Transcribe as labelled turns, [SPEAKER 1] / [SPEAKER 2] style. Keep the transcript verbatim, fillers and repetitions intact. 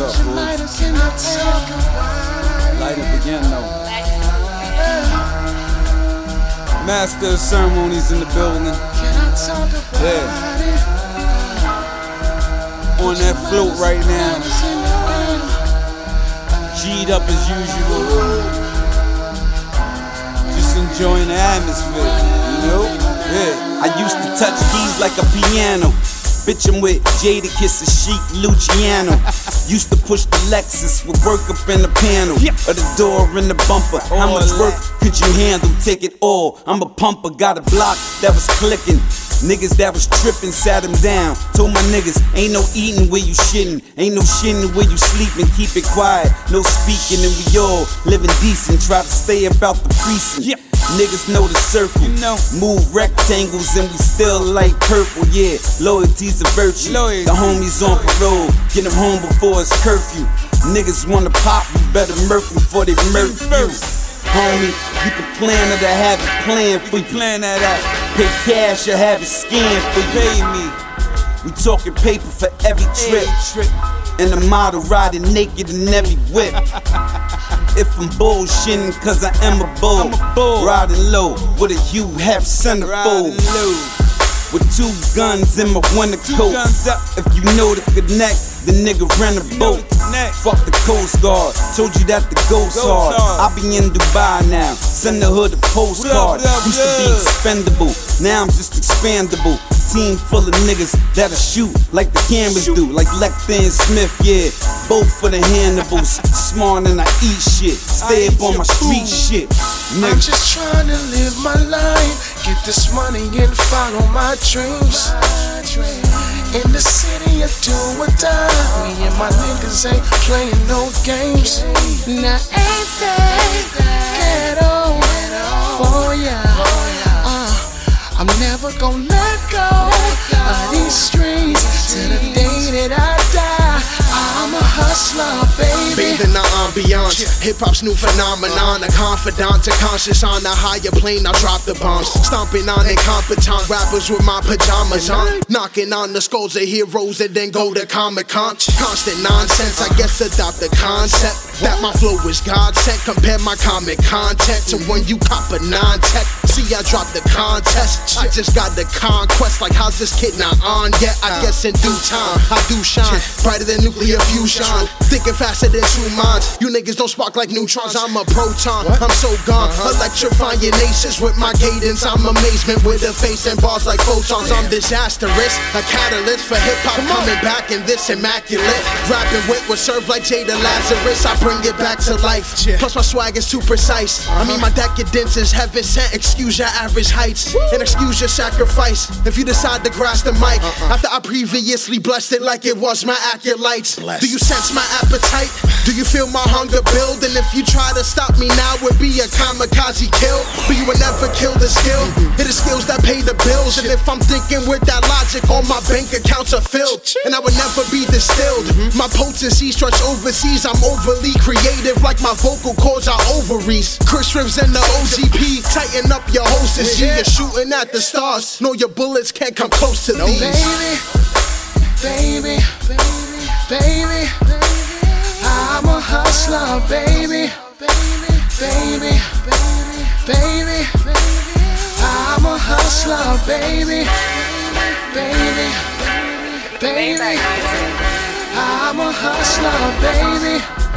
[SPEAKER 1] up, boys. Light up again, though. Master of ceremonies in the building. Yeah. On that float right now. G'd up as usual. Just enjoying the atmosphere, you know? Yeah. I used to touch keys like a piano. Bitch, I'm with Jadakiss, a Chic, Luciano. Used to push the Lexus with work up in the panel, or the door in the bumper. How much work could you handle? Take it all. I'm a pumper, got a block that was clicking. Niggas that was tripping sat them down. Told my niggas, ain't no eating where you shitting, ain't no shitting where you sleeping. Keep it quiet, no speaking, and we all living decent. Try to stay about the precinct. Yep. Niggas know the circle, you know. Move rectangles and we still like purple, yeah. Loyalty's a virtue. Loyalty. The homies on parole, get them home before it's curfew. Niggas wanna pop, you better murk before they murk you. Homie, you can plan it or have it planned for you. Plan that out. Pay cash or have it scanned for you. Pay me. We talking paper for every trip. And the model riding naked in every whip. If I'm bullshitting, cause I am a bull. I'm a bull. Riding low with a Hugh half centerfold. With two guns in my winter coat. If you know the connect, the nigga ran a boat. Fuck the Coast Guard, told you that the ghost hard. I be in Dubai now, send the hood a postcard. Used to be expendable, now I'm just expandable. Team full of niggas that'll shoot like the cameras do. Like Lecter and Smith, yeah, both for the Hannibals. Smart and I eat shit, stay up on my street shit.
[SPEAKER 2] I'm just trying to live my life, get this money and follow my dreams. In the city of do or die, me and my niggas ain't playing no games. Now ain't that ghetto for ya? Uh, I'm never gonna let go of these streets till the day that I die. I'm a hustler, baby.
[SPEAKER 3] Bathing the ambiance, hip-hop's new phenomenon. A confidant to conscious on a higher plane, I drop the bombs. Stomping on incompetent rappers with my pajamas on. Knocking on the skulls of heroes and then go to Comic-Con. Constant nonsense, I guess adopt the concept that my flow is God sent. Compare my comic content to when you cop a non-tech. See, I dropped the contest, I just got the conquest. Like, how's this kid not on yet? I guess in due time, I do shine brighter than nuclear fusion. Thinking faster than two minds. You niggas don't spark like neutrons. I'm a proton. I'm so gone. Electrifying nations with my cadence. I'm amazement with a face and bars like photons. I'm disastrous, a catalyst for hip hop coming back in this immaculate. Rapping wit was served like Jada Lazarus. I bring it back to life. Plus my swag is too precise. I mean my decadence is heaven sent. Excuse your average heights and excuse your sacrifice if you decide to grasp the mic after I previously blessed it like it was my acolytes. Do you sense my appetite? Do you feel my hunger build? And if you try to stop me now, it would be a kamikaze kill. But you would never kill the skill. It is skills that pay the bills. And if I'm thinking with that logic, all my bank accounts are filled. And I would never be distilled. My potency stretch overseas. I'm overly creative like my vocal cords are ovaries. Chris Rivers and the O G P. Tighten up your hostess. G, you're shooting at the stars. No, your bullets can't come close to these.
[SPEAKER 2] Baby, baby, baby, I'm a hustler, baby, baby, baby, I'm a hustler, baby, baby, baby, I'm a hustler, baby.